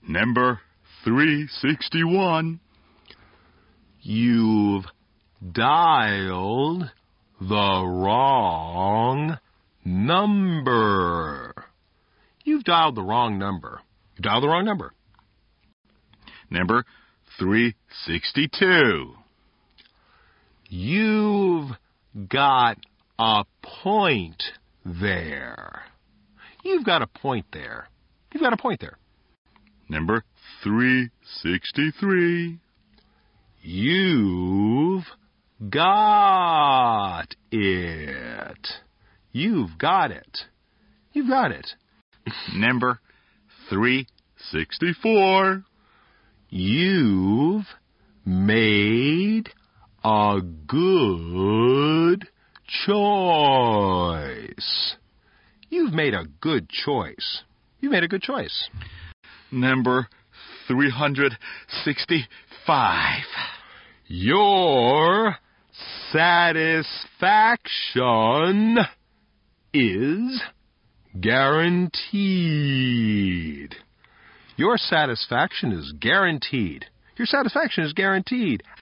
Number 361. You've dialed the wrong number. You've dialed the wrong number. You dialed the wrong number. Number 362. You've got a point there. You've got a point there. You've got a point there. Number 363. You've got it. You've got it. You've got it. Number 364. You've made a good choice. You've made a good choice. You made a good choice. Number 365. Your satisfaction is guaranteed. Your satisfaction is guaranteed. Your satisfaction is guaranteed.